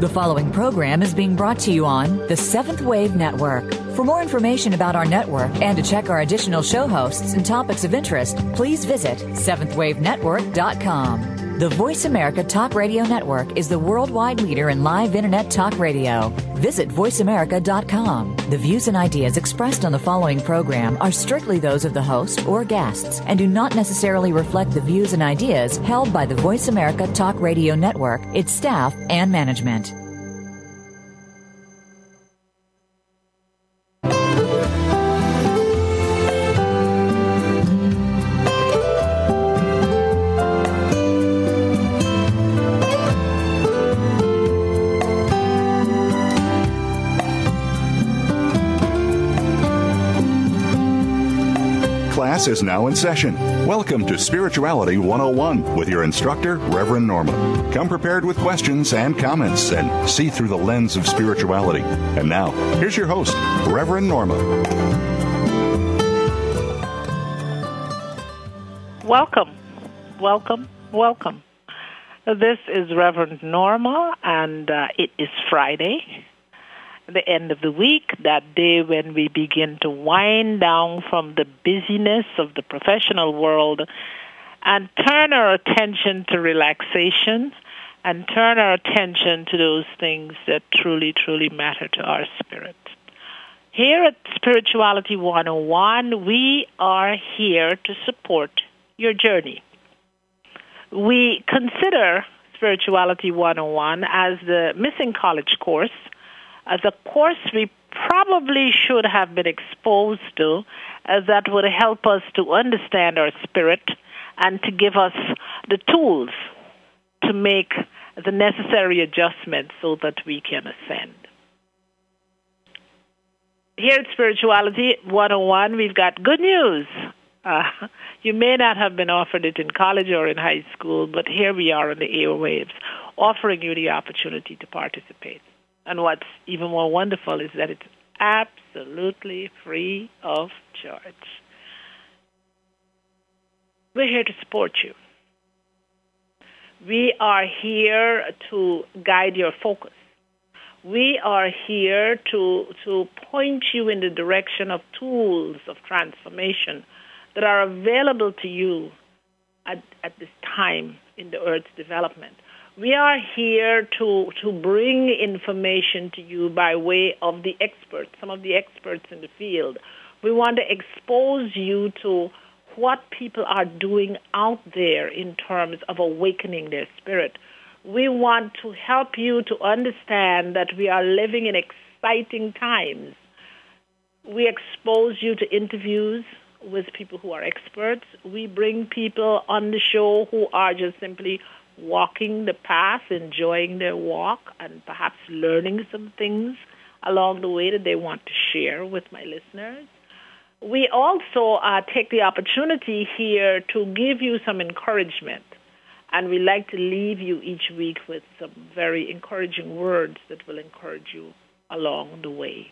The following program is being brought to you on the Seventh Wave Network. For more information about our network and to check our additional show hosts and topics of interest, please visit seventhwavenetwork.com. The Voice America Talk Radio Network is the worldwide leader in live Internet talk radio. Visit voiceamerica.com. The views and ideas expressed on the following program are strictly those of the host or guests and do not necessarily reflect the views and ideas held by the Voice America Talk Radio Network, its staff, and management. Class is now in session. Welcome to Spirituality 101 with your instructor, Reverend Norma. Come prepared with questions and comments and see through the lens of spirituality. And now, here's your host, Reverend Norma. Welcome, welcome, welcome. This is Reverend Norma, and it is Friday, the end of the week, that day when we begin to wind down from the busyness of the professional world and turn our attention to relaxation and turn our attention to those things that truly, truly matter to our spirit. Here at Spirituality 101, we are here to support your journey. We consider Spirituality 101 as the missing college course, as a course we probably should have been exposed to, as that would help us to understand our spirit and to give us the tools to make the necessary adjustments so that we can ascend. Here at Spirituality 101, we've got good news. You may not have been offered it in college or in high school, but here we are on the airwaves, offering you the opportunity to participate. And what's even more wonderful is that it's absolutely free of charge. We're here to support you. We are here to guide your focus. We are here to point you in the direction of tools of transformation that are available to you at this time in the Earth's development. We are here to bring information to you by way of the experts, some of the experts in the field. We want to expose you to what people are doing out there in terms of awakening their spirit. We want to help you to understand that we are living in exciting times. We expose you to interviews with people who are experts. We bring people on the show who are just simply walking the path, enjoying their walk, and perhaps learning some things along the way that they want to share with my listeners. We also take the opportunity here to give you some encouragement, and we like to leave you each week with some very encouraging words that will encourage you along the way.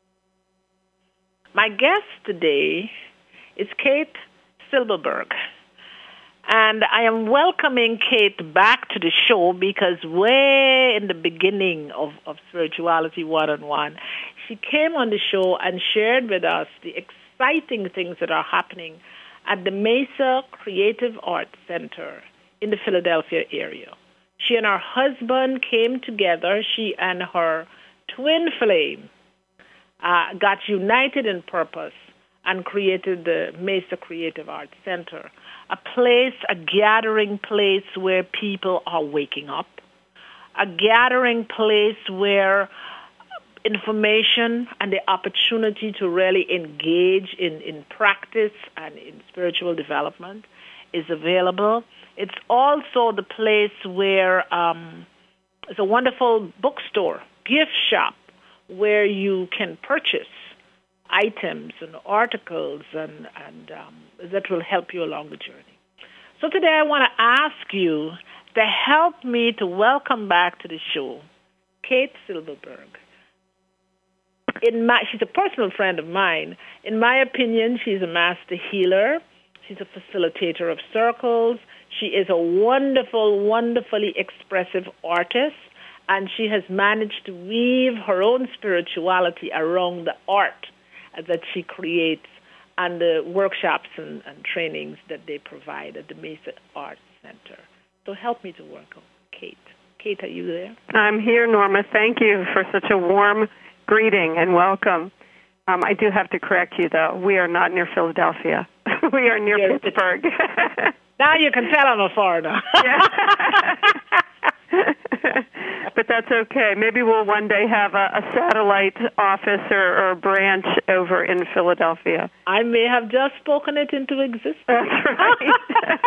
My guest today is Kate Silberberg. And I am welcoming Kate back to the show because way in the beginning of Spirituality 101, she came on the show and shared with us the exciting things that are happening at the Mesa Creative Arts Center in the Philadelphia area. She and her husband came together. She and her twin flame got united in purpose and created the Mesa Creative Arts Center, a place, a gathering place where people are waking up, a gathering place where information and the opportunity to really engage in practice and in spiritual development is available. It's also the place where it's a wonderful bookstore, gift shop, where you can purchase items and articles and that will help you along the journey. So today I want to ask you to help me to welcome back to the show Kate Silberberg. She's a personal friend of mine. In my opinion, she's a master healer. She's a facilitator of circles. She is a wonderful, wonderfully expressive artist, and she has managed to weave her own spirituality around the art that she creates and the workshops and trainings that they provide at the Mesa Arts Center. So help me to work on Kate. Kate, are you there? I'm here, Norma. Thank you for such a warm greeting and welcome. I do have to correct you, though. We are not near Philadelphia. We are near Pittsburgh. Now you can tell I'm a foreigner. But that's okay. Maybe we'll one day have a satellite office or a branch over in Philadelphia. I may have just spoken it into existence. That's right.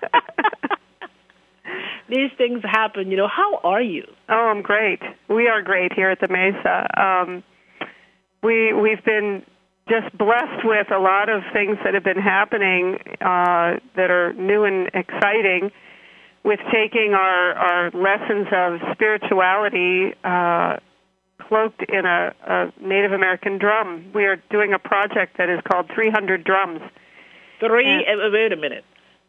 These things happen. How are you? Oh, I'm great. We are great here at the Mesa. We've been just blessed with a lot of things that have been happening that are new and exciting, with taking our lessons of spirituality cloaked in a Native American drum. We are doing a project that is called 300 Drums. Wait a minute.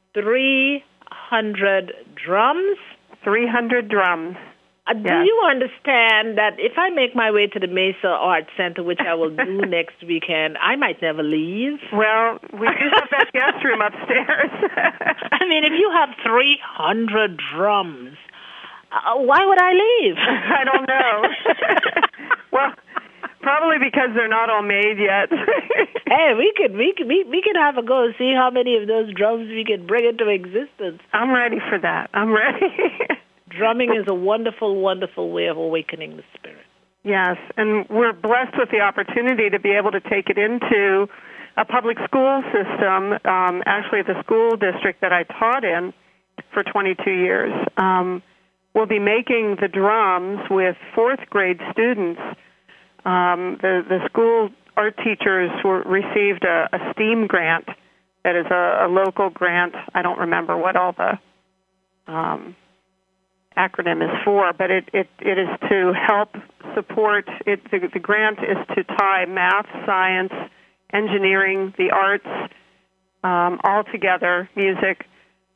300 drums? 300 drums. Do you understand that if I make my way to the Mesa Arts Center, which I will do next weekend, I might never leave? Well, we do have that guest room upstairs. I mean, if you have 300 drums, why would I leave? I don't know. Well, probably because they're not all made yet. Hey, we could have a go, see how many of those drums we can bring into existence. I'm ready for that. I'm ready. Drumming is a wonderful, wonderful way of awakening the spirit. Yes, and we're blessed with the opportunity to be able to take it into a public school system. Actually, the school district that I taught in for 22 years, we'll be making the drums with fourth grade students. The school art teachers received a STEAM grant that is a local grant. I don't remember what all the acronym is for, but it is to help support it. The grant is to tie math, science, engineering, the arts, all together, music,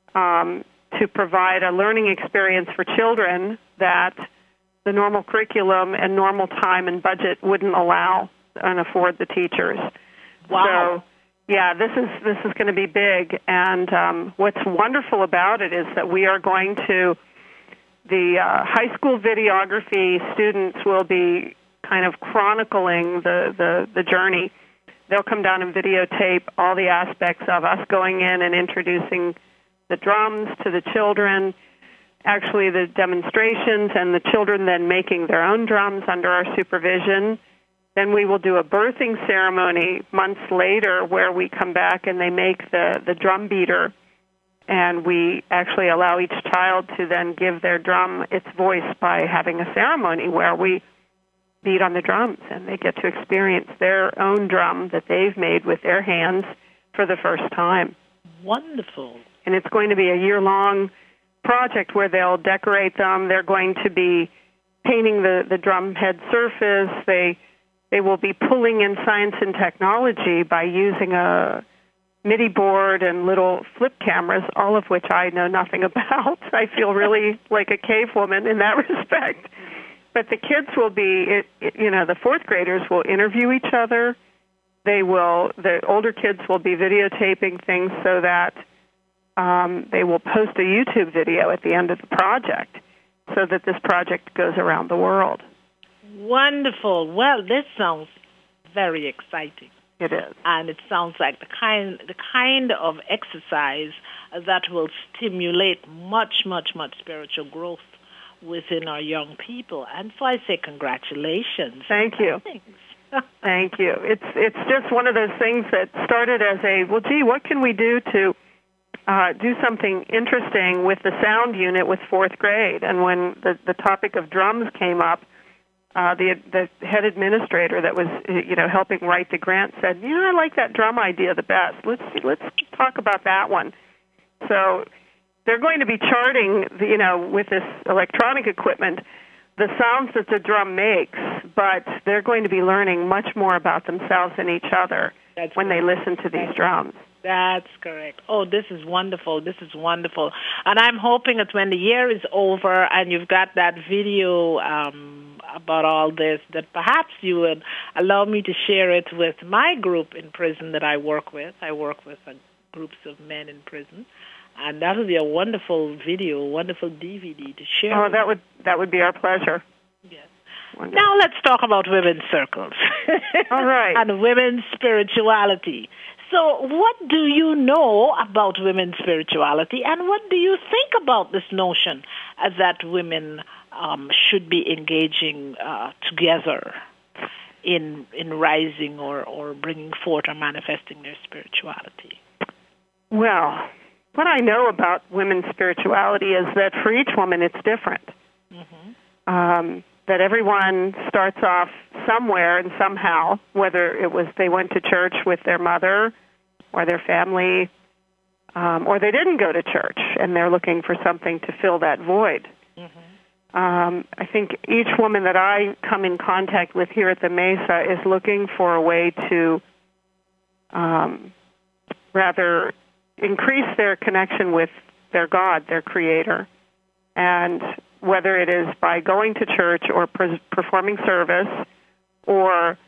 to provide a learning experience for children that the normal curriculum and normal time and budget wouldn't allow and afford the teachers. Wow. So, yeah, this is going to be big, and what's wonderful about it is that we are going to. The high school videography students will be kind of chronicling the journey. They'll come down and videotape all the aspects of us going in and introducing the drums to the children, actually the demonstrations, and the children then making their own drums under our supervision. Then we will do a birthing ceremony months later where we come back and they make the drum beater. And we actually allow each child to then give their drum its voice by having a ceremony where we beat on the drums, and they get to experience their own drum that they've made with their hands for the first time. Wonderful. And it's going to be a year-long project where they'll decorate them. They're going to be painting the drum head surface. They will be pulling in science and technology by using a MIDI board and little flip cameras, all of which I know nothing about. I feel really like a cave woman in that respect. But the kids will be, the fourth graders will interview each other. The older kids will be videotaping things so that they will post a YouTube video at the end of the project so that this project goes around the world. Wonderful. Well, this sounds very exciting. It is. And it sounds like the kind of exercise that will stimulate much, much, much spiritual growth within our young people. And so I say congratulations. Thank you. Thank you. It's just one of those things that started as what can we do to do something interesting with the sound unit with fourth grade? And when the topic of drums came up, the head administrator that was, helping write the grant said, I like that drum idea the best. Let's talk about that one. So they're going to be charting, with this electronic equipment, the sounds that the drum makes, but they're going to be learning much more about themselves and each other when they listen to these drums. That's correct. Oh, this is wonderful. This is wonderful. And I'm hoping that when the year is over and you've got that video about all this, that perhaps you would allow me to share it with my group in prison that I work with. I work with groups of men in prison. And that would be a wonderful video, a wonderful DVD to share. Oh, that would be our pleasure. Yes. Wonderful. Now let's talk about women's circles. All right. And women's spirituality. So what do you know about women's spirituality, and what do you think about this notion that women should be engaging together in rising or bringing forth or manifesting their spirituality? Well, what I know about women's spirituality is that for each woman it's different. Mm-hmm. That everyone starts off somewhere and somehow, whether it was they went to church with their mother or their family, or they didn't go to church and they're looking for something to fill that void. Mm-hmm. I think each woman that I come in contact with here at the Mesa is looking for a way to rather increase their connection with their God, their Creator, and whether it is by going to church or performing service or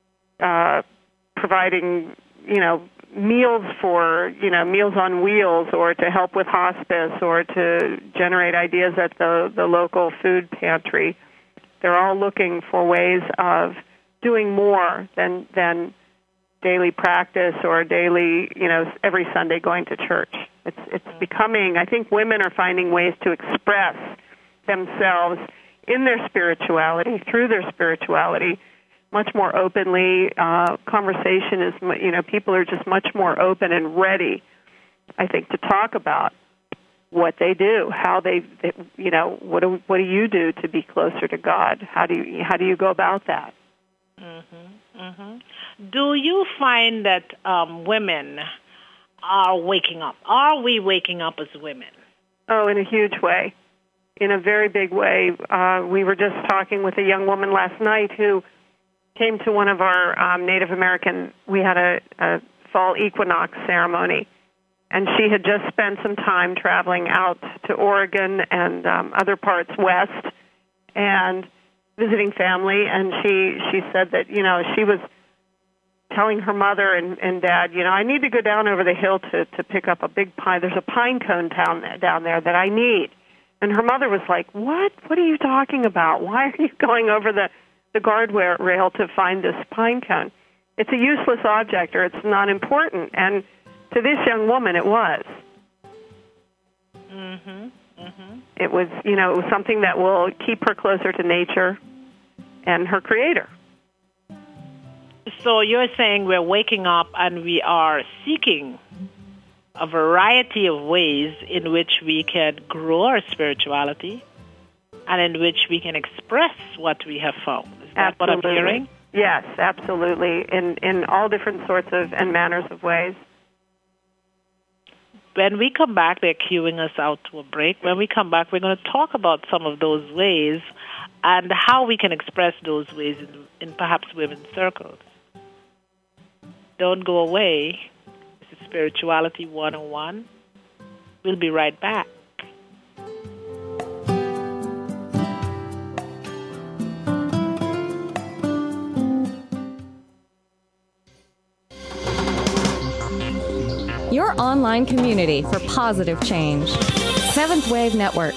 providing, meals for, Meals on Wheels, or to help with hospice, or to generate ideas at the local food pantry. They're all looking for ways of doing more than daily practice or daily, every Sunday going to church. It's becoming, I think women are finding ways to express themselves in their spirituality, through their spirituality, much more openly. Conversation is, people are just much more open and ready, I think, to talk about what they do, how they what do you do to be closer to God? How do you go about that? Mm-hmm. Mm-hmm. Do you find that women are waking up? Are we waking up as women? Oh, in a huge way, in a very big way. We were just talking with a young woman last night who came to one of our Native American, we had a fall equinox ceremony, and she had just spent some time traveling out to Oregon and other parts west and visiting family, and she said that, she was telling her mother and dad, I need to go down over the hill to pick up a big pine. There's a pine cone down there that I need. And her mother was like, what? What are you talking about? Why are you going over the guardrail to find this pine cone? It's a useless object, or it's not important. And to this young woman, it was. Mm-hmm. Mm-hmm. It was, it was something that will keep her closer to nature and her Creator. So you're saying we're waking up and we are seeking a variety of ways in which we can grow our spirituality and in which we can express what we have found. Is that what I'm hearing? Yes, absolutely, in all different sorts of and manners of ways. When we come back, they're cueing us out to a break. When we come back, we're going to talk about some of those ways and how we can express those ways in perhaps women's circles. Don't go away. This is Spirituality 101. We'll be right back. Your online community for positive change. Seventh Wave Network.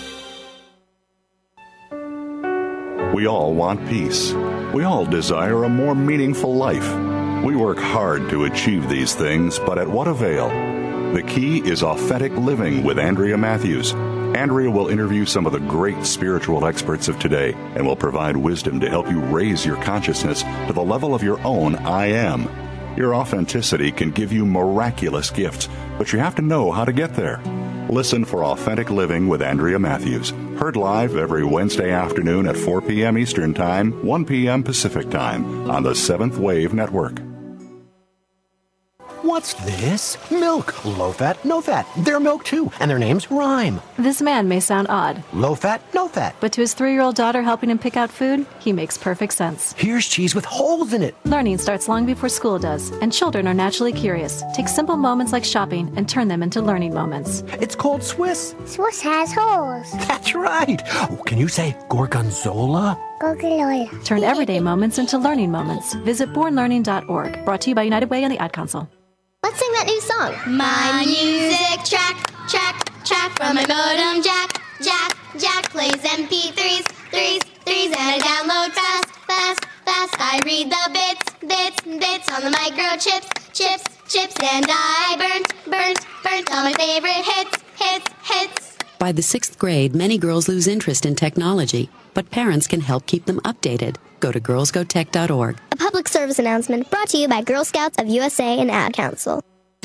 We all want peace. We all desire a more meaningful life. We work hard to achieve these things, but at what avail? The key is authentic living with Andrea Matthews. Andrea will interview some of the great spiritual experts of today and will provide wisdom to help you raise your consciousness to the level of your own I am. Your authenticity can give you miraculous gifts, but you have to know how to get there. Listen for Authentic Living with Andrea Matthews. Heard live every Wednesday afternoon at 4 p.m. Eastern Time, 1 p.m. Pacific Time on the Seventh Wave Network. What's this? Milk. Low fat, no fat. Their milk too, and their names rhyme. This man may sound odd. Low fat, no fat. But to his 3-year-old daughter helping him pick out food, he makes perfect sense. Here's cheese with holes in it. Learning starts long before school does, and children are naturally curious. Take simple moments like shopping and turn them into learning moments. It's called Swiss. Swiss has holes. That's right. Oh, can you say gorgonzola? Gorgonzola. Turn everyday moments into learning moments. Visit bornlearning.org. Brought to you by United Way and the Ad Council. Let's sing that new song. My music track from my modem jack plays MP3s, threes, and I download fast. I read the bits on the microchips, chips, and I burnt all my favorite hits. By the 6th grade, many girls lose interest in technology, but parents can help keep them updated. Go to girlsgotech.org. A public service announcement brought to you by Girl Scouts of USA and Ad Council.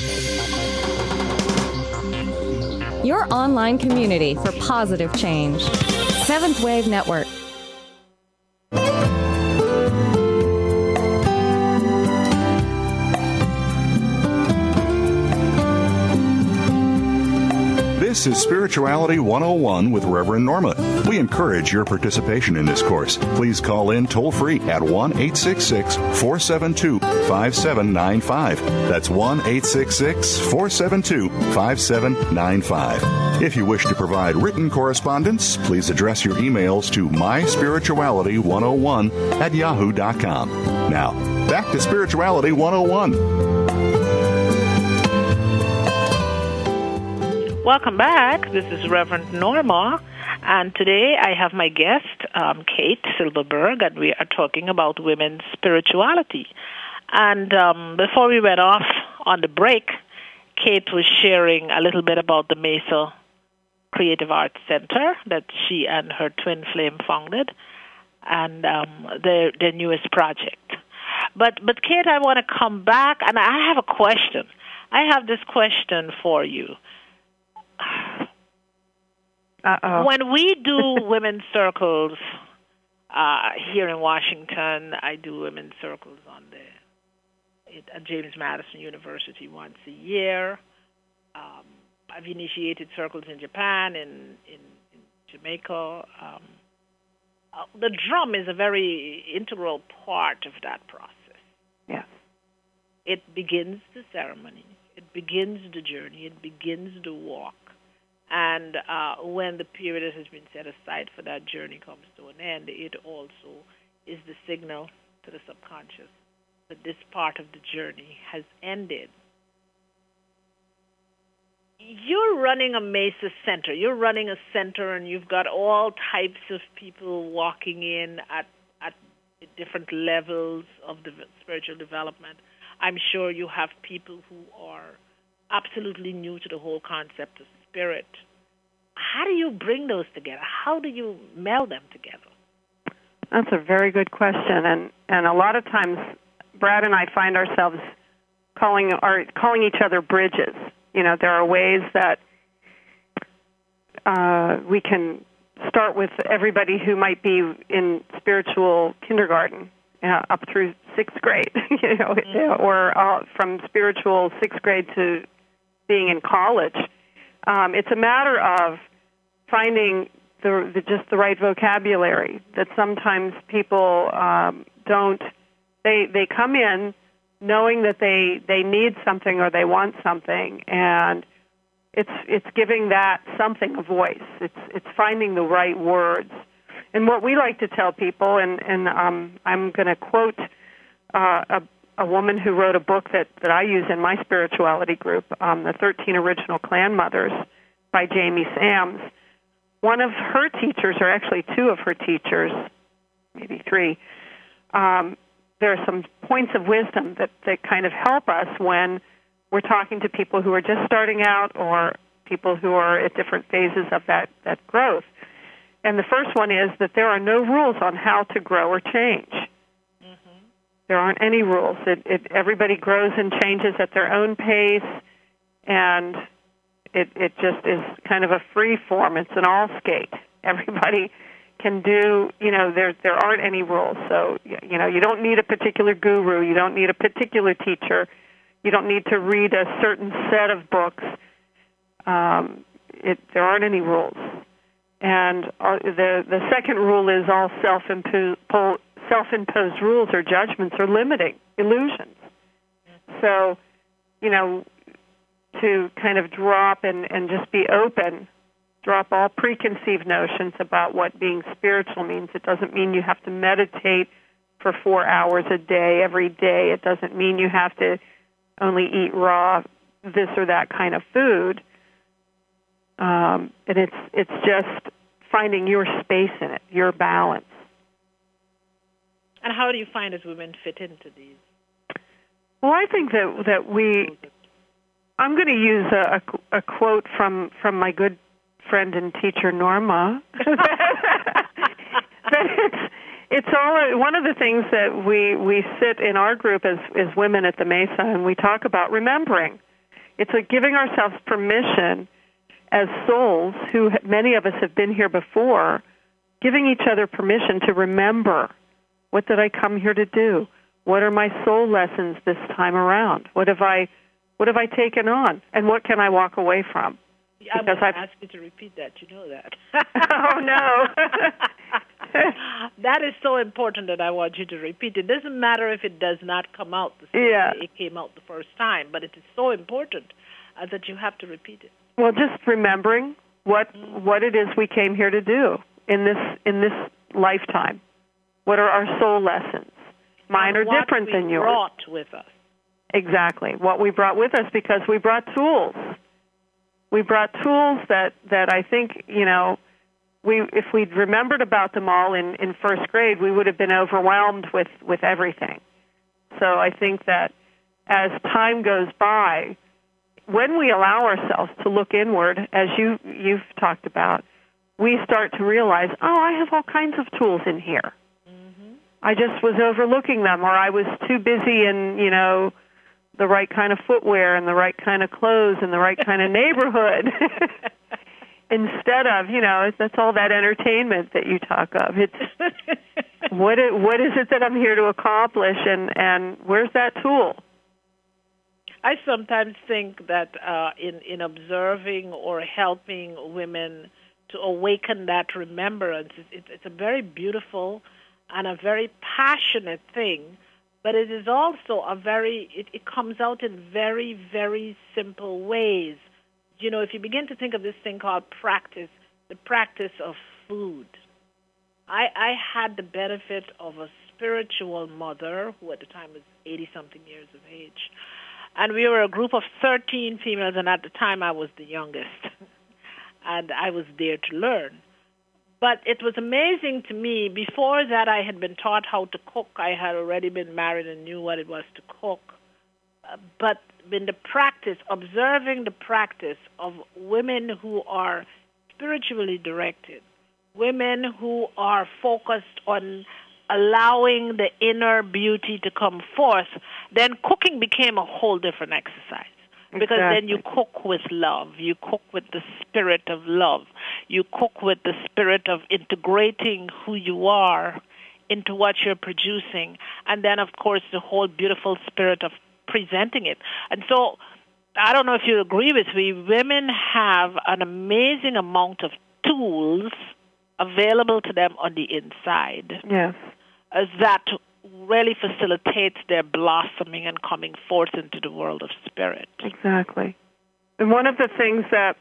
Your online community for positive change. Seventh Wave Network. This is Spirituality 101 with Reverend Norma. We encourage your participation in this course. Please call in toll-free at 1-866-472-5795. That's 1-866-472-5795. If you wish to provide written correspondence, please address your emails to myspirituality101@yahoo.com. Now, back to Spirituality 101. Welcome back. This is Reverend Norma, and today I have my guest, Kate Silverberg, and we are talking about women's spirituality. And before we went off on the break, Kate was sharing a little bit about the Mesa Creative Arts Center that she and her twin flame founded, and their newest project. But Kate, I want to come back, and I have a question. I have this question for you. Uh-oh. When we do women's circles here in Washington, I do women's circles at James Madison University once a year. I've initiated circles in Japan, in Jamaica. The drum is a very integral part of that process. Yes. It begins the ceremony. It begins the journey. It begins the walk. And when the period that has been set aside for that journey comes to an end, it also is the signal to the subconscious that this part of the journey has ended. You're running a Mesa Center. You're running a center, and you've got all types of people walking in at different levels of the spiritual development. I'm sure you have people who are absolutely new to the whole concept of spirit. How do you bring those together? How do you meld them together? That's a very good question, and a lot of times Brad and I find ourselves calling each other bridges. You know, there are ways that we can start with everybody who might be in spiritual kindergarten up through 6th grade, or from spiritual 6th grade to being in college. It's a matter of finding just the right vocabulary that sometimes people don't. They come in knowing that they need something or they want something, and it's giving that something a voice. It's finding the right words. And what we like to tell people, and I'm going to quote a woman who wrote a book that I use in my spirituality group, the 13 Original Clan Mothers by Jamie Sams. One of her teachers, or actually 2 of her teachers, maybe 3, there are some points of wisdom that kind of help us when we're talking to people who are just starting out or people who are at different phases of that growth. And the first one is that there are no rules on how to grow or change. Mm-hmm. There aren't any rules. Everybody grows and changes at their own pace, and it just is kind of a free form. It's an all skate. Everybody can do, there aren't any rules. So, you don't need a particular guru. You don't need a particular teacher. You don't need to read a certain set of books. There aren't any rules. And the second rule is all self-imposed rules or judgments are limiting, illusions. So, to kind of drop and just be open, drop all preconceived notions about what being spiritual means. It doesn't mean you have to meditate for 4 hours a day, every day. It doesn't mean you have to only eat raw, this or that kind of food. And it's just finding your space in it, your balance. And how do you find as women fit into these? Well, I think that I'm going to use a quote from my good friend and teacher Norma. That it's all one of the things that we sit in our group as women at the Mesa, and we talk about remembering. It's like giving ourselves permission as souls, who many of us have been here before, giving each other permission to remember, what did I come here to do? What are my soul lessons this time around? What have I taken on? And what can I walk away from? I'm going to ask you to repeat that. You know that. Oh, no. That is so important that I want you to repeat. It doesn't matter if it does not come out the same way it came out the first time, but it is so important that you have to repeat it. Well, just remembering what it is we came here to do in this lifetime. What are our soul lessons? Mine are different than yours. What we brought with us. Exactly. What we brought with us, because we brought tools. We brought tools that I think, if we'd remembered about them all in first grade, we would have been overwhelmed with everything. So I think that as time goes by, when we allow ourselves to look inward, as you've talked about, we start to realize, I have all kinds of tools in here. Mm-hmm. I just was overlooking them, or I was too busy in, the right kind of footwear and the right kind of clothes and the right kind of neighborhood. Instead of, that's all that entertainment that you talk of. It's what is it that I'm here to accomplish, and where's that tool? I sometimes think that in observing or helping women to awaken that remembrance, it's a very beautiful and a very passionate thing, but it is also it comes out in very, very simple ways. If you begin to think of this thing called practice, the practice of food. I had the benefit of a spiritual mother who at the time was 80-something years of age. And we were a group of 13 females, and at the time I was the youngest. And I was there to learn. But it was amazing to me. Before that, I had been taught how to cook. I had already been married and knew what it was to cook. But in the practice, observing the practice of women who are spiritually directed, women who are focused on allowing the inner beauty to come forth, then cooking became a whole different exercise. Because then you cook with love. You cook with the spirit of love. You cook with the spirit of integrating who you are into what you're producing. And then, of course, the whole beautiful spirit of presenting it. And so, I don't know if you agree with me, women have an amazing amount of tools available to them on the inside. Yes. That really facilitates their blossoming and coming forth into the world of spirit. Exactly. And one of the things that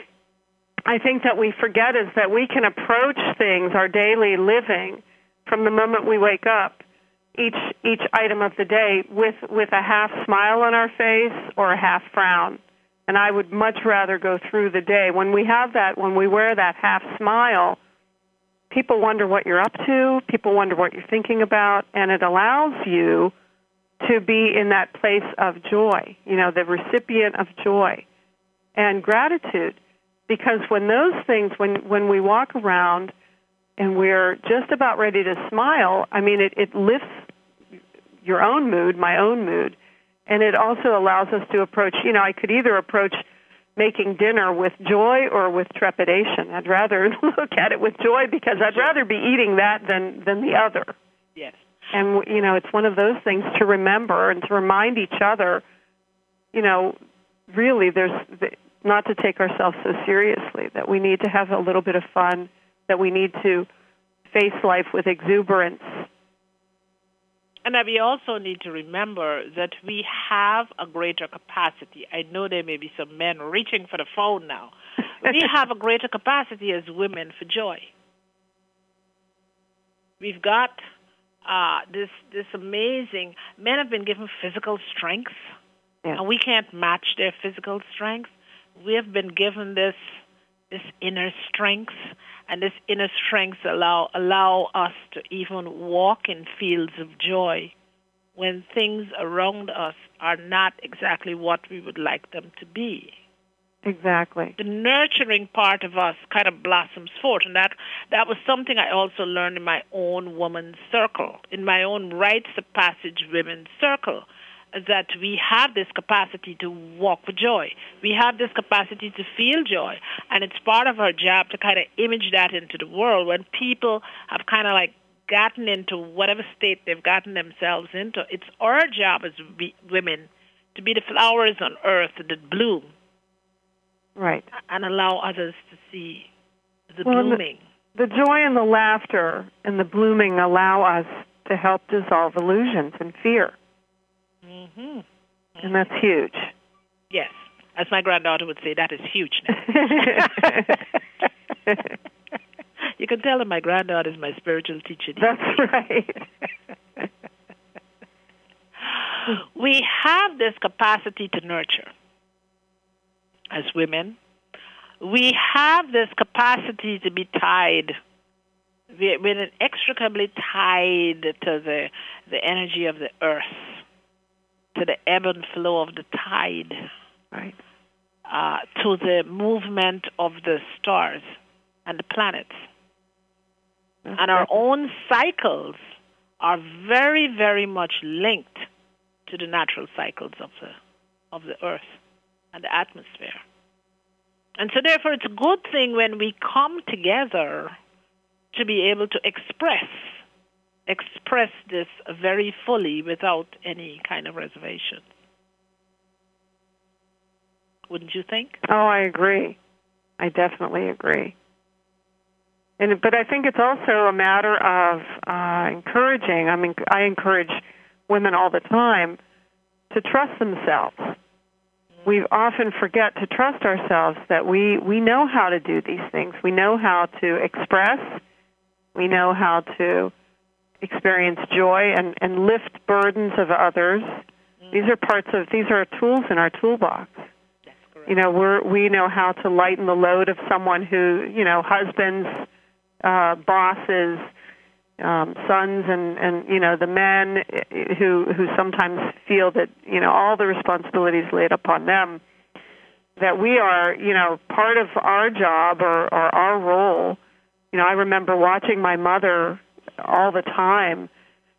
I think that we forget is that we can approach things, our daily living, from the moment we wake up, each item of the day, with a half smile on our face or a half frown. And I would much rather go through the day. When we have that, when we wear that half smile, people wonder what you're up to, people wonder what you're thinking about, and it allows you to be in that place of joy, the recipient of joy and gratitude. Because when those things, when we walk around and we're just about ready to smile, it lifts your own mood, my own mood, and it also allows us to approach, I could either approach making dinner with joy or with trepidation. I'd rather look at it with joy because I'd rather be eating that than the other. Yes. And, it's one of those things to remember and to remind each other really not to take ourselves so seriously, that we need to have a little bit of fun, that we need to face life with exuberance. And that we also need to remember that we have a greater capacity. I know there may be some men reaching for the phone now. We have a greater capacity as women for joy. We've got this amazing... Men have been given physical strength, and we can't match their physical strength. We have been given this inner strength, and this inner strength allow us to even walk in fields of joy when things around us are not exactly what we would like them to be. Exactly. The nurturing part of us kind of blossoms forth, and that was something I also learned in my own women's circle, in my own rites of passage women's circle, that we have this capacity to walk with joy. We have this capacity to feel joy, and it's part of our job to kind of image that into the world. When people have kind of like gotten into whatever state they've gotten themselves into, it's our job as women to be the flowers on earth that bloom. Right. And allow others to see the blooming. The joy and the laughter and the blooming allow us to help dissolve illusions and fear. Mm-hmm. And that's huge. Yes. As my granddaughter would say, that is huge now. You can tell that my granddaughter is my spiritual teacher. That's right. We have this capacity to nurture as women. We have this capacity to be tied. We're inextricably tied to the energy of the earth, to the ebb and flow of the tide, right? To the movement of the stars and the planets. And our own cycles are very, very much linked to the natural cycles of the earth and the atmosphere. And so therefore it's a good thing when we come together to be able to express this very fully without any kind of reservation. Wouldn't you think? Oh, I agree. I definitely agree. But I think it's also a matter of encouraging. I mean, I encourage women all the time to trust themselves. We often forget to trust ourselves, that we know how to do these things. We know how to express. We know how to experience joy and lift burdens of others. These are tools in our toolbox. That's correct. You know, we know how to lighten the load of someone who, husbands, bosses, sons, and the men who sometimes feel that all the responsibilities laid upon them, that we are part of our job or our role. I remember watching my mother all the time,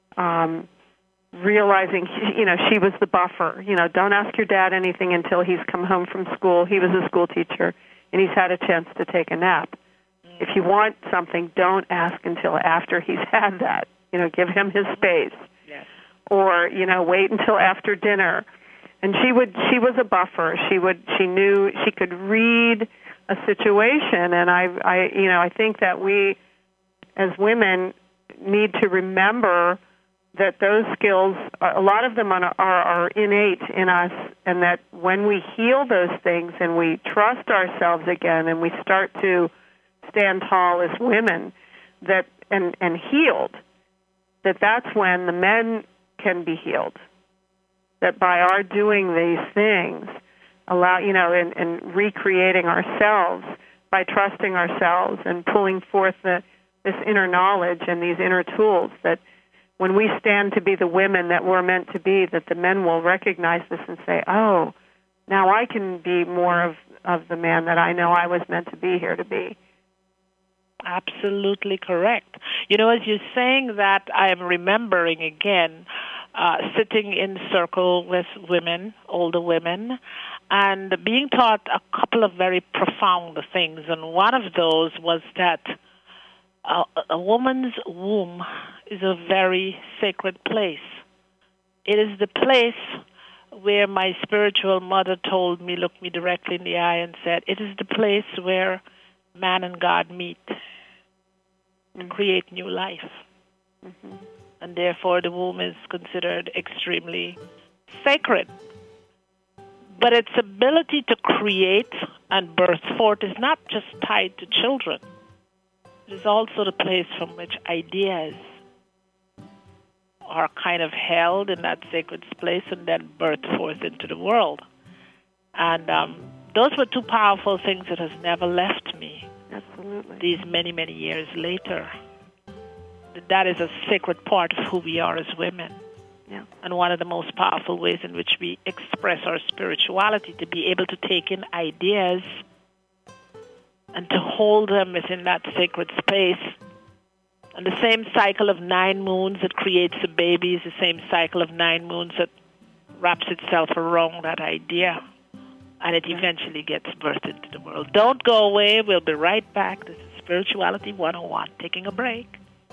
realizing she was the buffer. Don't ask your dad anything until he's come home from school. He was a school teacher and he's had a chance to take a nap. If you want something, don't ask until after he's had that. Give him his space. Yes. Or, wait until after dinner. And she was a buffer. She knew she could read a situation, and I think that we as women need to remember that those skills, a lot of them are innate in us, and that when we heal those things and we trust ourselves again and we start to stand tall as women, that and healed, that's when the men can be healed. That by our doing these things, and recreating ourselves by trusting ourselves and pulling forth this inner knowledge and these inner tools, that when we stand to be the women that we're meant to be, that the men will recognize this and say, oh, now I can be more of the man that I know I was meant to be here to be. Absolutely correct. As you're saying that, I am remembering again sitting in circle with women, older women, and being taught a couple of very profound things. And one of those was that a woman's womb is a very sacred place. It is the place where my spiritual mother told me, looked me directly in the eye and said, it is the place where man and God meet to create new life. Mm-hmm. And therefore the womb is considered extremely sacred. But its ability to create and birth forth is not just tied to children. It is also the place from which ideas are kind of held in that sacred place and then birthed forth into the world. And those were two powerful things that has never left me. Absolutely. These many, many years later. That is a sacred part of who we are as women. Yeah. And one of the most powerful ways in which we express our spirituality, to be able to take in ideas and to hold them within that sacred space. And the same cycle of 9 moons that creates a baby is the same cycle of 9 moons that wraps itself around that idea. And it eventually gets birthed into the world. Don't go away. We'll be right back. This is Spirituality 101. Taking a break.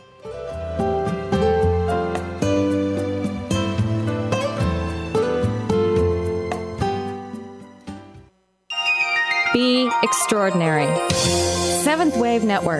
Be extraordinary. Seventh Wave Network.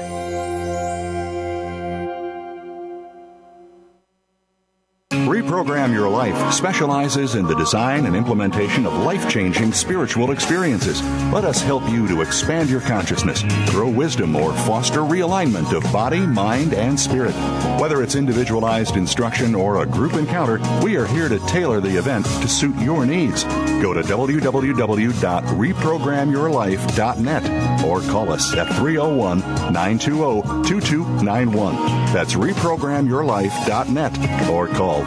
Reprogram Your Life specializes in the design and implementation of life-changing spiritual experiences. Let us help you to expand your consciousness, grow wisdom, or foster realignment of body, mind, and spirit. Whether it's individualized instruction or a group encounter, we are here to tailor the event to suit your needs. Go to www.reprogramyourlife.net or call us at 301-920-2291. That's reprogramyourlife.net or call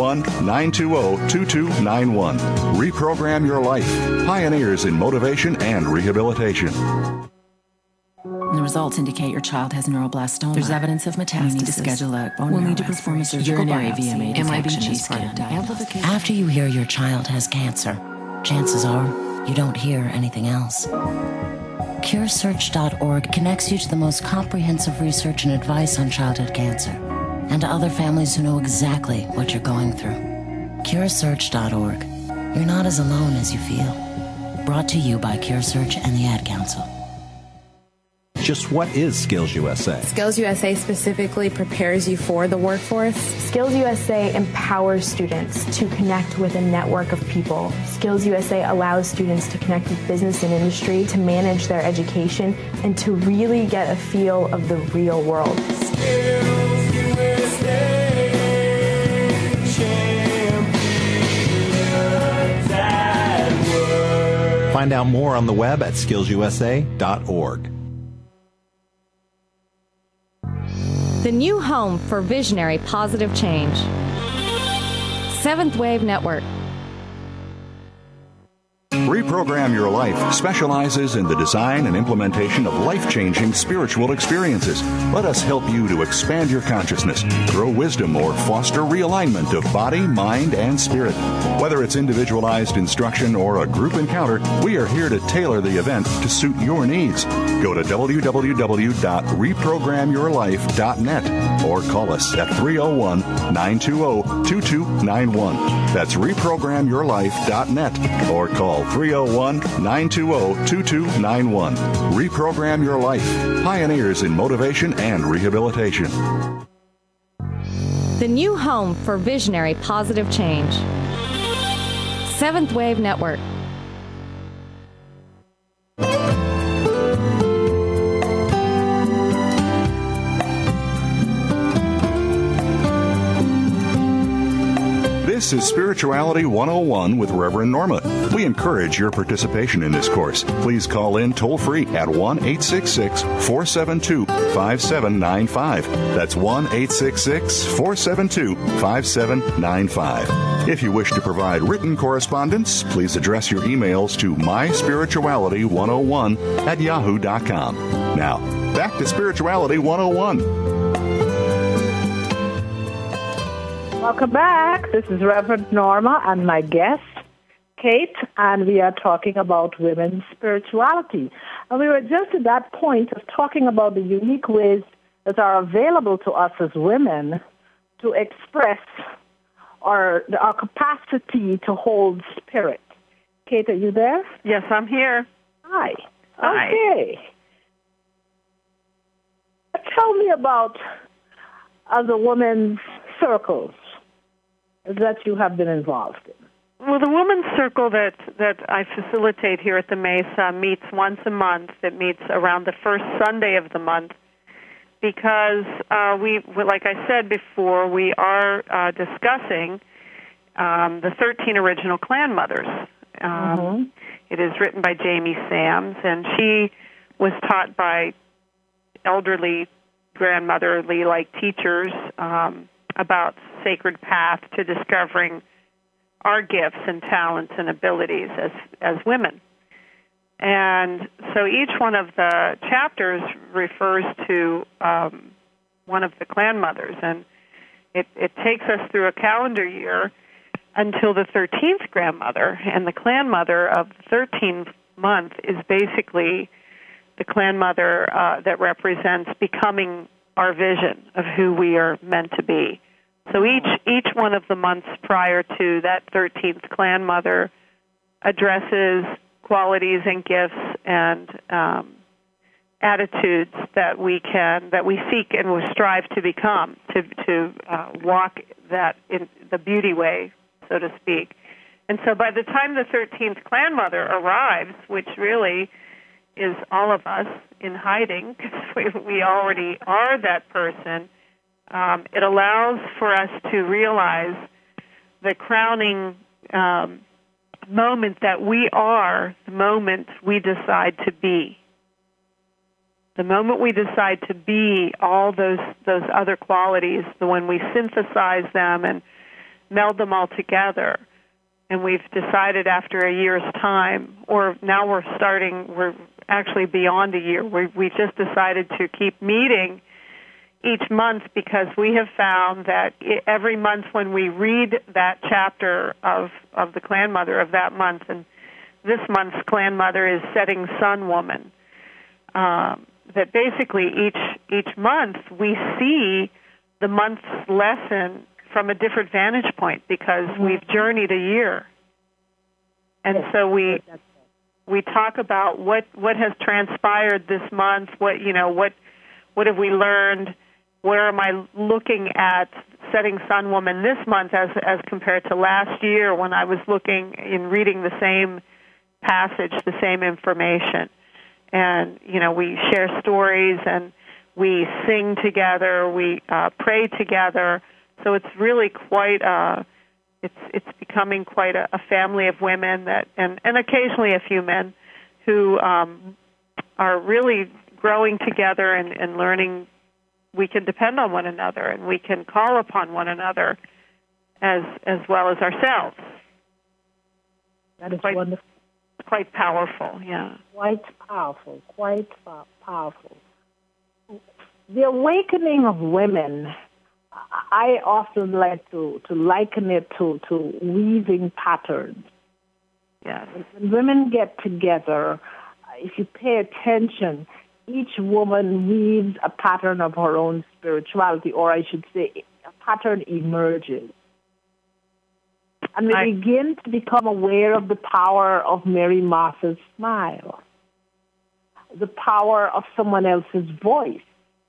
301-920-2291. Reprogram Your Life. Pioneers in motivation and rehabilitation. The results indicate your child has neuroblastoma. There's evidence of metastasis. We need to schedule a bone We'll need to perform a surgical biopsy, VMA MIBG scan. After you hear your child has cancer, chances are you don't hear anything else. CureSearch.org connects you to the most comprehensive research and advice on childhood cancer, and to other families who know exactly what you're going through. CureSearch.org. You're not as alone as you feel. Brought to you by CureSearch and the Ad Council. Just what is Skills USA? Skills USA specifically prepares you for the workforce. Skills USA empowers students to connect with a network of people. Skills USA allows students to connect with business and industry, to manage their education, and to really get a feel of the real world. Skills USA, champions at work. Find out more on the web at skillsusa.org. The new home for visionary positive change. Seventh Wave Network. Reprogram Your Life specializes in the design and implementation of life-changing spiritual experiences. Let us help you to expand your consciousness, grow wisdom, or foster realignment of body, mind, and spirit. Whether it's individualized instruction or a group encounter, we are here to tailor the event to suit your needs. Go to www.reprogramyourlife.net or call us at 301-920-2291. That's reprogramyourlife.net or call 301-920-2291. Reprogram Your Life. Pioneers in motivation and rehabilitation. The new home for visionary positive change. Seventh Wave Network. This is Spirituality 101 with Reverend Norma. We encourage your participation in this course. Please call in toll-free at 1-866-472-5795. That's 1-866-472-5795. If you wish to provide written correspondence, please address your emails to myspirituality101@yahoo.com. Now, back to Spirituality 101. Welcome back. This is Reverend Norma and my guest, Kate, and we are talking about women's spirituality. And we were just at that point of talking about the unique ways that are available to us as women to express our capacity to hold spirit. Kate, are you there? Yes, I'm here. Hi. Hi. Okay. Tell me about the women's circles that you have been involved in. Well, the women's circle that I facilitate here at the Mesa meets once a month. It meets around the first Sunday of the month because we, like I said before, we are discussing the 13 original clan mothers. It is written by Jamie Sams, and she was taught by elderly, grandmotherly-like teachers about sacred path to discovering our gifts and talents and abilities as women. And so each one of the chapters refers to one of the clan mothers, and it takes us through a calendar year until the 13th grandmother, and the clan mother of the 13th month is basically the clan mother that represents becoming our vision of who we are meant to be. So each one of the months prior to that 13th clan mother addresses qualities and gifts and attitudes that we seek and we strive to become, to walk that in the beauty way, so to speak. And so by the time the 13th clan mother arrives, which really is all of us in hiding, because we already are that person, it allows for us to realize the crowning moment that we are the moment we decide to be. The moment we decide to be all those other qualities, when we synthesize them and meld them all together, and we've decided after a year's time, or now we're actually beyond a year, we just decided to keep meeting each month because we have found that every month when we read that chapter of the clan mother of that month, and this month's clan mother is Setting Sun Woman, that basically each month we see the month's lesson from a different vantage point because we've journeyed a year. And so we talk about what has transpired this month, what have we learned, where am I looking at Setting Sun Woman this month as compared to last year when I was looking in reading the same passage, the same information. And, we share stories and we sing together, we pray together. So it's really quite it's becoming quite a family of women that and occasionally a few men who are really growing together and learning we can depend on one another and we can call upon one another as well as ourselves. That is wonderful. Quite powerful, yeah. Quite powerful. The awakening of women, I often like to liken it to weaving patterns. Yes. When women get together, if you pay attention, each woman weaves a pattern of her own spirituality, or I should say, a pattern emerges. And we begin to become aware of the power of Mary Martha's smile, the power of someone else's voice,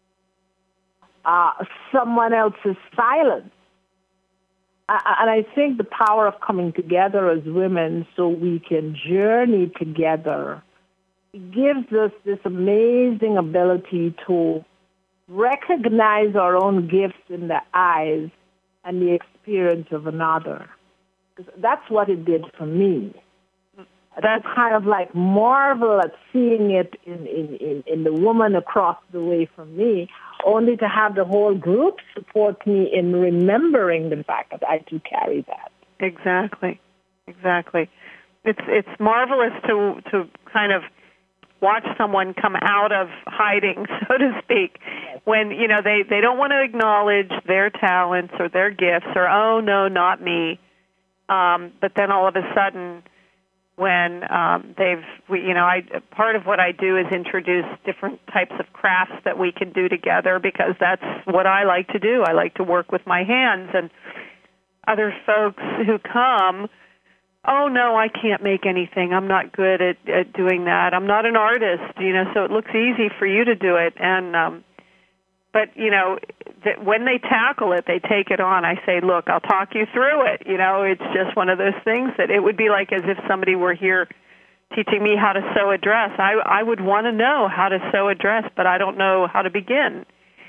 someone else's silence. And I think the power of coming together as women so we can journey together gives us this amazing ability to recognize our own gifts in the eyes and the experience of another. That's what it did for me. That's kind of like marvel at seeing it in the woman across the way from me, only to have the whole group support me in remembering the fact that I do carry that. Exactly. It's marvelous to kind of watch someone come out of hiding, so to speak, when they don't want to acknowledge their talents or their gifts, or oh no, not me. But then all of a sudden, when part of what I do is introduce different types of crafts that we can do together because that's what I like to do. I like to work with my hands, and other folks who come, oh, no, I can't make anything. I'm not good at doing that. I'm not an artist, so it looks easy for you to do it. And but, when they tackle it, they take it on. I say, look, I'll talk you through it. It's just one of those things that it would be like as if somebody were here teaching me how to sew a dress. I would want to know how to sew a dress, but I don't know how to begin.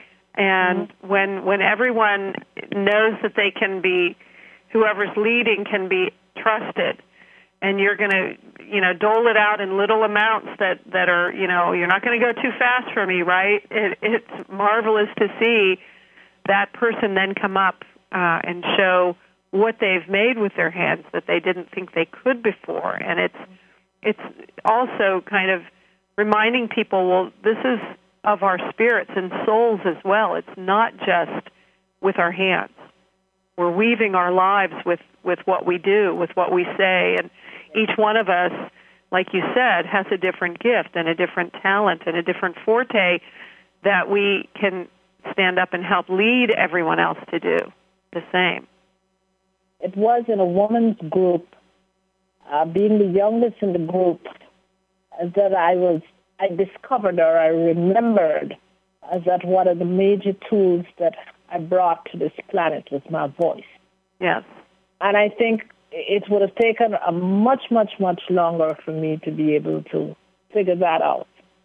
And when everyone knows that they can be, whoever's leading can be trusted, and you're going to, dole it out in little amounts that are, you're not going to go too fast for me, right? It's marvelous to see that person then come up and show what they've made with their hands that they didn't think they could before. And it's also kind of reminding people, well, this is of our spirits and souls as well. It's not just with our hands. We're weaving our lives with what we do, with what we say, and each one of us, like you said, has a different gift and a different talent and a different forte that we can stand up and help lead everyone else to do the same. It was in a woman's group, being the youngest in the group, that I discovered, or I remembered, that one of the major tools that I brought to this planet was my voice. Yes. And I think it would have taken a much, much, much longer for me to be able to figure that out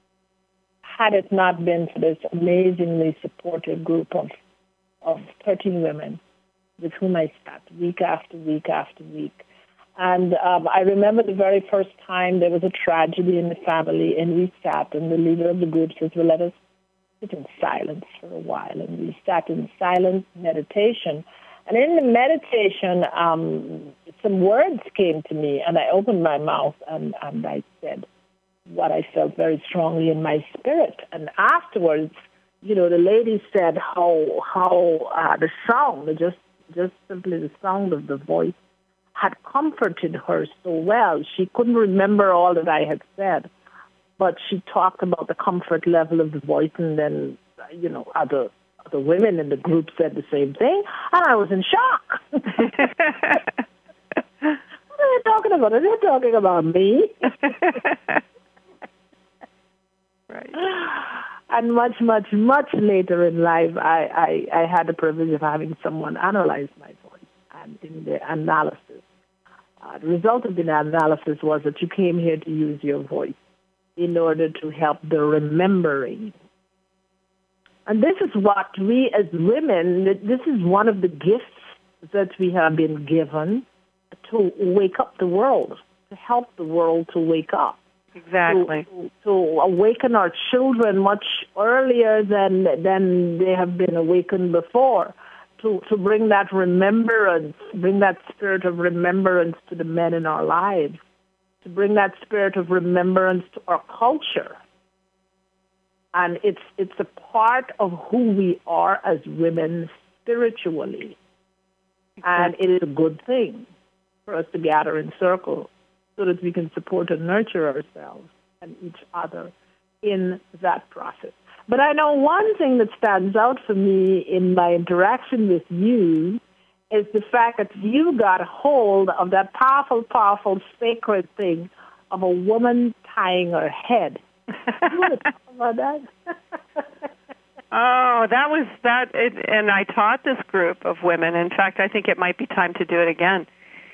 had it not been for this amazingly supportive group of 13 women with whom I sat week after week after week. And I remember the very first time there was a tragedy in the family, and we sat, and the leader of the group says, well, let us sit in silence for a while. And we sat in silent meditation. And in the meditation, some words came to me, and I opened my mouth, and I said what I felt very strongly in my spirit. And afterwards, the lady said how the sound, just simply the sound of the voice, had comforted her so well. She couldn't remember all that I had said, but she talked about the comfort level of the voice, and then, other women in the group said the same thing, and I was in shock. What are they talking about? Are they talking about me? Right. And much, much, much later in life, I had the privilege of having someone analyze my voice. And in the analysis, the result of the analysis was that you came here to use your voice in order to help the remembering. And this is what we as women, this is one of the gifts that we have been given to wake up the world, to help the world to wake up. Exactly. To awaken our children much earlier than they have been awakened before. To bring that remembrance, bring that spirit of remembrance to the men in our lives. To bring that spirit of remembrance to our culture. And it's a part of who we are as women spiritually. And it is a good thing for us to gather in circles so that we can support and nurture ourselves and each other in that process. But I know one thing that stands out for me in my interaction with you is the fact that you got hold of that powerful, powerful, sacred thing of a woman tying her head. You want to talk about that? Oh, that was that, and I taught this group of women. In fact, I think it might be time to do it again.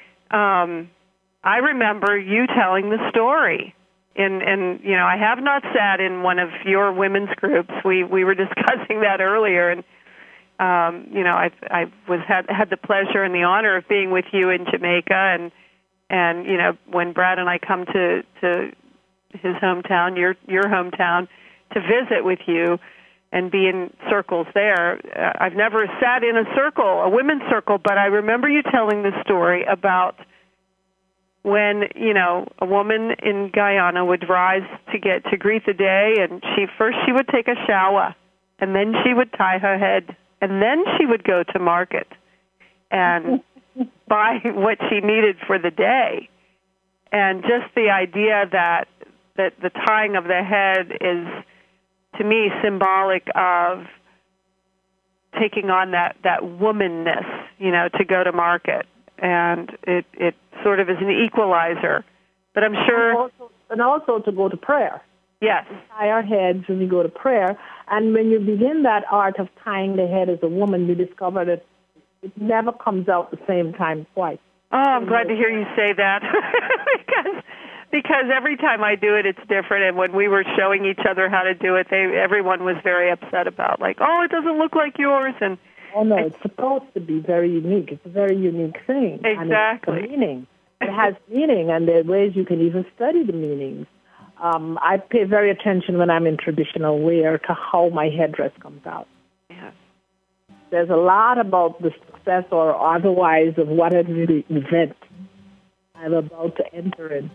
I remember you telling the story. And I have not sat in one of your women's groups. We were discussing that earlier, and I had the pleasure and the honor of being with you in Jamaica, and when Brad and I come to his hometown, your hometown, to visit with you and be in circles there. I've never sat in a circle, a women's circle, but I remember you telling the story about when, a woman in Guyana would rise to greet the day, and she would take a shower, and then she would tie her head, and then she would go to market and buy what she needed for the day. And just the idea that the tying of the head is, to me, symbolic of taking on that womanness, to go to market, and it sort of is an equalizer. But I'm sure, and also to go to prayer. Yes, tie our heads when we go to prayer, and when you begin that art of tying the head as a woman, you discover that it never comes out the same time twice. Oh, I'm glad to hear you say that because every time I do it, it's different. And when we were showing each other how to do it, everyone was very upset about, like, oh, it doesn't look like yours. And oh no, it's supposed to be very unique. It's a very unique thing. Exactly. And it's a meaning. It has meaning, and there are ways you can even study the meanings. I pay very attention when I'm in traditional wear to how my headdress comes out. Yeah. There's a lot about the success or otherwise of whatever the event I'm about to enter in.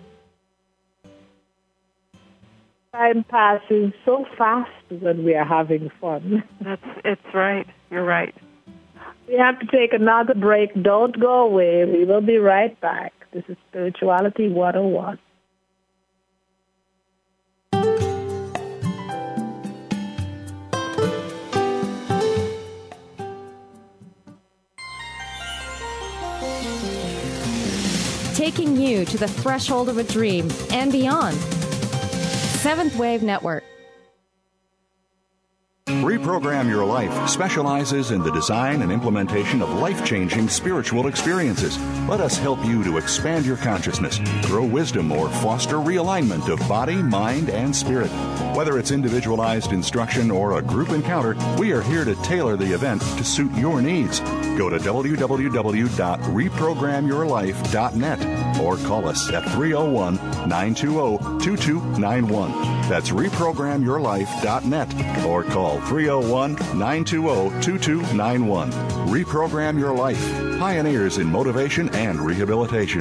Time passes so fast when we are having fun. It's right. You're right. We have to take another break. Don't go away. We will be right back. This is Spirituality 101. Taking you to the threshold of a dream and beyond. Seventh Wave Network. Reprogram Your Life specializes in the design and implementation of life-changing spiritual experiences. Let us help you to expand your consciousness, grow wisdom, or foster realignment of body, mind, and spirit. Whether it's individualized instruction or a group encounter, we are here to tailor the event to suit your needs. Go to www.reprogramyourlife.net or call us at 301-920-2291. That's reprogramyourlife.net or call 301-920-2291. Reprogram Your Life. Pioneers in motivation and rehabilitation.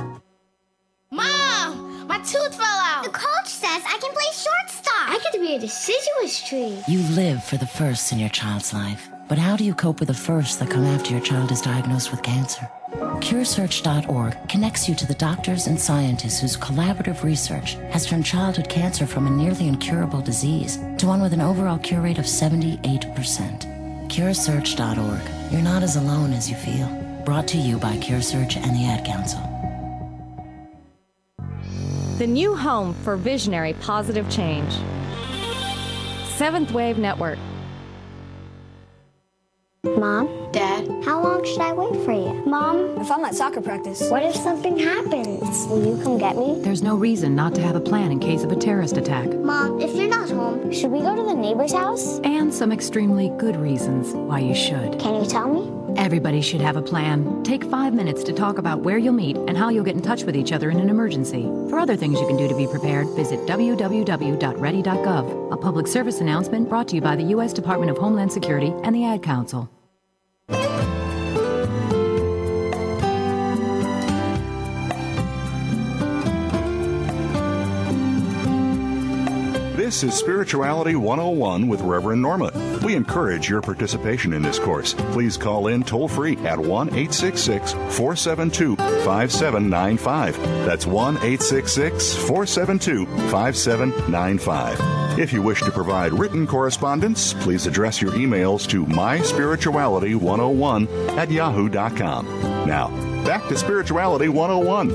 Mom! My tooth fell out! The coach says I can play shortstop! I get to be a deciduous tree! You live for the firsts in your child's life. But how do you cope with the firsts that come after your child is diagnosed with cancer? CureSearch.org connects you to the doctors and scientists whose collaborative research has turned childhood cancer from a nearly incurable disease to one with an overall cure rate of 78%. CureSearch.org. You're not as alone as you feel. Brought to you by CureSearch and the Ad Council. The new home for visionary positive change. Seventh Wave Network. Mom? Dad? How long should I wait for you? Mom? If I'm at soccer practice. What if something happens? Will you come get me? There's no reason not to have a plan in case of a terrorist attack. Mom, if you're not home, should we go to the neighbor's house? And some extremely good reasons why you should. Can you tell me? Everybody should have a plan. Take 5 minutes to talk about where you'll meet and how you'll get in touch with each other in an emergency. For other things you can do to be prepared, visit www.ready.gov. A public service announcement brought to you by the U.S. Department of Homeland Security and the Ad Council. This is Spirituality 101 with Reverend Norma. We encourage your participation in this course. Please call in toll-free at 1-866-472-5795. That's 1-866-472-5795. If you wish to provide written correspondence, please address your emails to myspirituality101@yahoo.com. Now, back to Spirituality 101.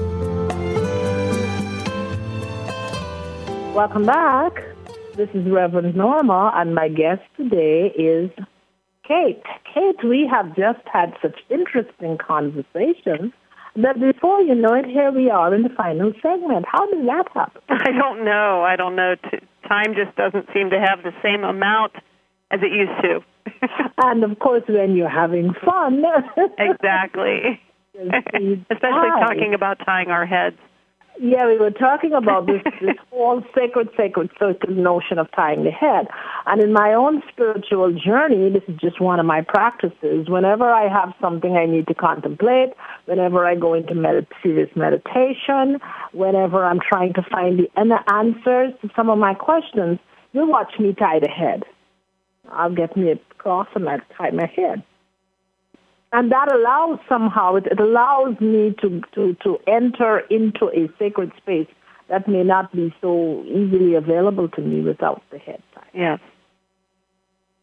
Welcome back. This is Reverend Norma, and my guest today is Kate. Kate, we have just had such interesting conversations that before you know it, here we are in the final segment. How did that happen? I don't know. Time just doesn't seem to have the same amount as it used to. And, of course, when you're having fun. Exactly. Especially talking about tying our heads. Yeah, we were talking about this whole sacred circle notion of tying the head. And in my own spiritual journey, this is just one of my practices. Whenever I have something I need to contemplate, whenever I go into serious meditation, whenever I'm trying to find the inner answers to some of my questions, you watch me tie the head. I'll get me a cross and I'll tie my head. And that allows somehow, it allows me to enter into a sacred space that may not be so easily available to me without the head tie. Yes.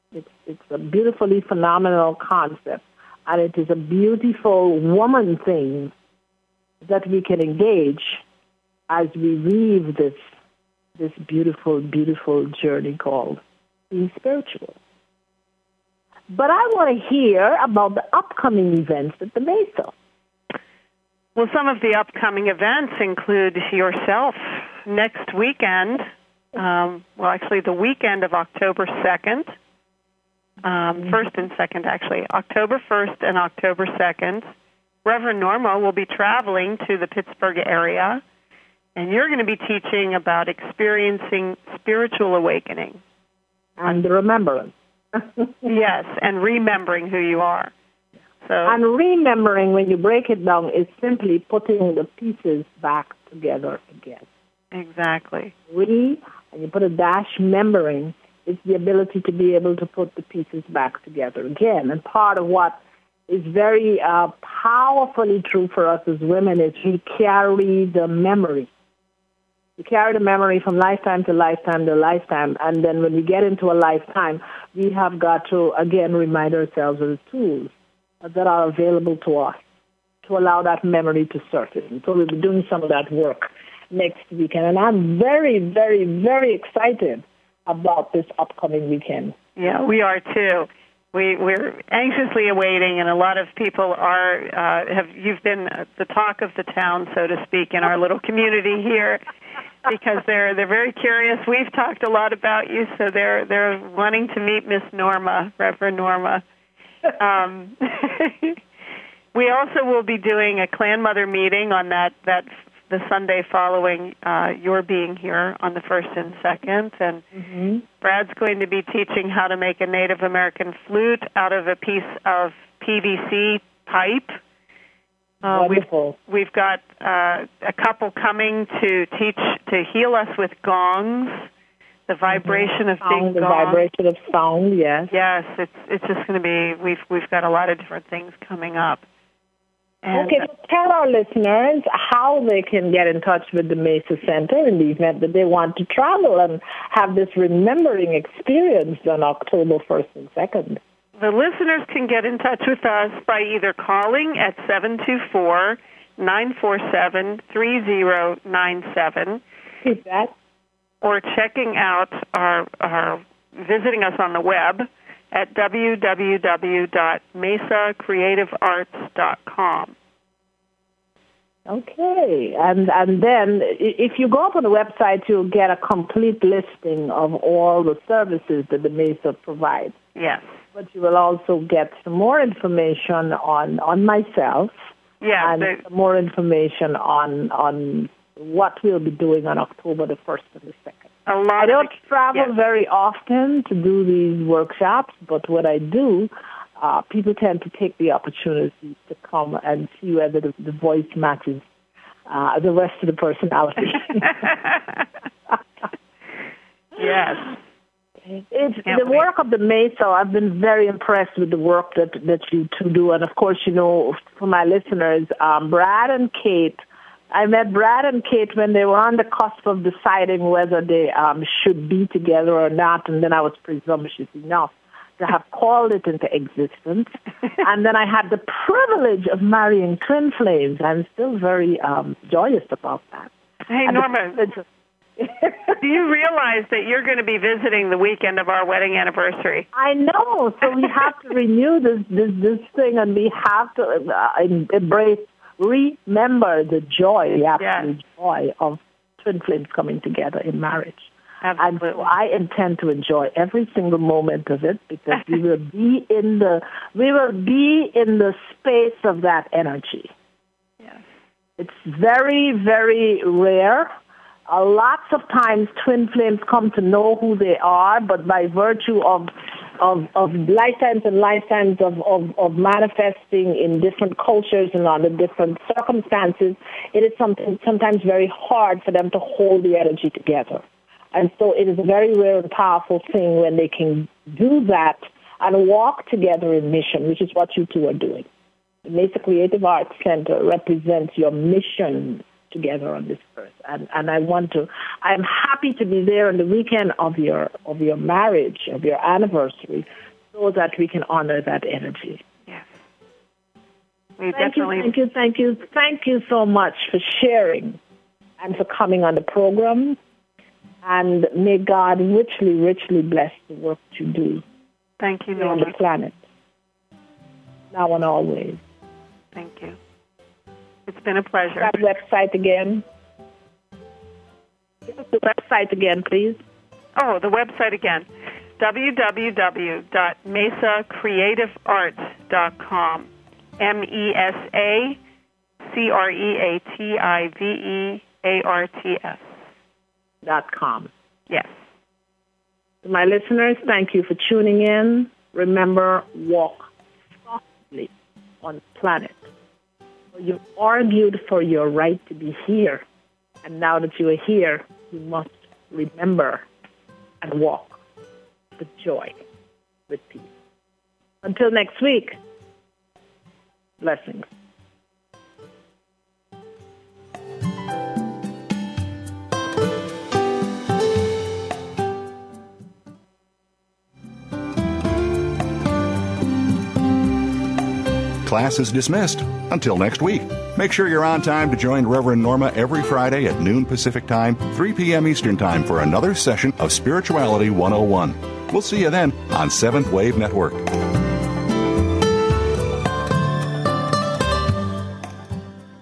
It's a beautifully phenomenal concept, and it is a beautiful woman thing that we can engage as we weave this beautiful, beautiful journey called being spiritual. But I want to hear about the upcoming events at the Mesa. Well, some of the upcoming events include yourself next weekend. Actually, the weekend of October 2nd. First and second, actually. October 1st and October 2nd. Reverend Norma will be traveling to the Pittsburgh area, and you're going to be teaching about experiencing spiritual awakening. And remembrance. Yes, and remembering who you are. And remembering, when you break it down, is simply putting the pieces back together again. Exactly. And you put a dash, membering, is the ability to be able to put the pieces back together again. And part of what is very powerfully true for us as women is we carry the memory. We carry the memory from lifetime to lifetime to lifetime, and then when we get into a lifetime, we have got to, again, remind ourselves of the tools that are available to us to allow that memory to surface. So we'll be doing some of that work next weekend, and I'm very, very, very excited about this upcoming weekend. Yeah, we are too. We're anxiously awaiting, and a lot of people you've been the talk of the town, so to speak, in our little community here, because they're very curious. We've talked a lot about you, so they're wanting to meet Miss Norma, Reverend Norma. We also will be doing a clan mother meeting on the Sunday following your being here on the 1st and 2nd. And Brad's going to be teaching how to make a Native American flute out of a piece of PVC pipe. Wonderful. We've got a couple coming to heal us with gongs, the vibration of big gongs. The vibration of sound, yes. Yes, it's just going to be, we've got a lot of different things coming up. And okay, so tell our listeners how they can get in touch with the Mesa Center in the event that they want to travel and have this remembering experience on October 1st and 2nd. The listeners can get in touch with us by either calling at 724-947-3097. Keep that. Or checking out visiting us on the web at www.mesacreativearts.com. Okay, and then if you go up on the website, you'll get a complete listing of all the services that the Mesa provides. Yes. But you will also get some more information on myself. Yeah. And some more information on what we'll be doing on October the 1st and the 2nd. I don't travel very often to do these workshops, but when I do, people tend to take the opportunity to come and see whether the voice matches the rest of the personality. Yes. It's the work of the Mesa. I've been very impressed with the work that you two do. And, of course, for my listeners, Brad and Kate, I met Brad and Kate when they were on the cusp of deciding whether they should be together or not, and then I was presumptuous enough to have called it into existence. And then I had the privilege of marrying twin flames. I'm still very joyous about that. Hey, Norma, do you realize that you're going to be visiting the weekend of our wedding anniversary? I know. So we have to renew this thing, and we have to remember the joy, the absolute joy of twin flames coming together in marriage. Absolutely. And so I intend to enjoy every single moment of it, because we will be in the space of that energy. Yes. It's very, very rare. Lots of times twin flames come to know who they are, but by virtue of lifetimes and lifetimes of manifesting in different cultures and under different circumstances, it is sometimes very hard for them to hold the energy together. And so it is a very rare and powerful thing when they can do that and walk together in mission, which is what you two are doing. The Mesa Creative Arts Center represents your mission together on this earth. And I'm happy to be there on the weekend of your marriage, of your anniversary, so that we can honor that energy. Yes. Thank you so much for sharing and for coming on the program. And may God richly, richly bless the work you do. Thank you, here on the planet, now and always. Thank you. It's been a pleasure. That website again. Give us the website again, please. Oh, the website again. www.mesacreativearts.com. MESACreativearts.com. Yes. To my listeners, thank you for tuning in. Remember, walk softly on the planet. You argued for your right to be here. And now that you are here, you must remember and walk with joy, with peace. Until next week, blessings. Class is dismissed. Until next week. Make sure you're on time to join Reverend Norma every Friday at noon Pacific Time, 3 p.m. Eastern Time for another session of Spirituality 101. We'll see you then on Seventh Wave Network.